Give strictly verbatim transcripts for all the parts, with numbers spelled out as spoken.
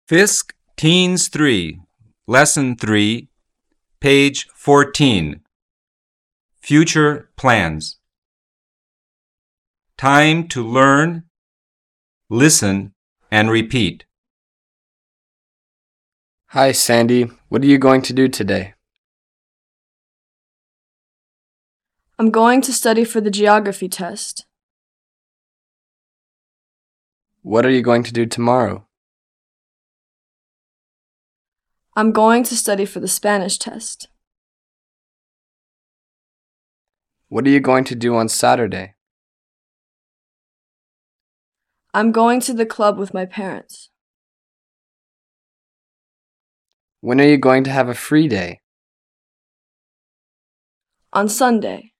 Fisk Teens three, Lesson three, page fourteen. Future Plans. Time to learn, listen, and repeat. Hi, Sandy. What are you going to do today? I'm going to study for the geography test. What are you going to do tomorrow? I'm going to study for the Spanish test. What are you going to do on Saturday? I'm going to the club with my parents. When are you going to have a free day? On Sunday.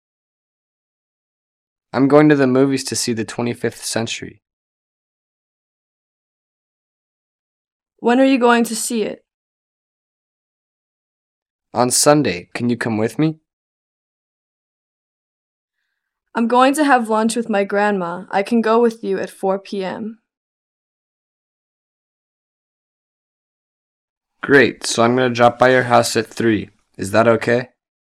I'm going to the movies to see the twenty-fifth Century. When are you going to see it? On Sunday. Can you come with me? I'm going to have lunch with my grandma. I can go with you at four p.m. Great, so I'm going to drop by your house at three. Is that okay?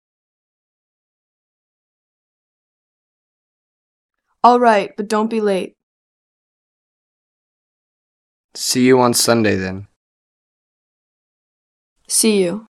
All right, but don't be late. See you on Sunday then. See you.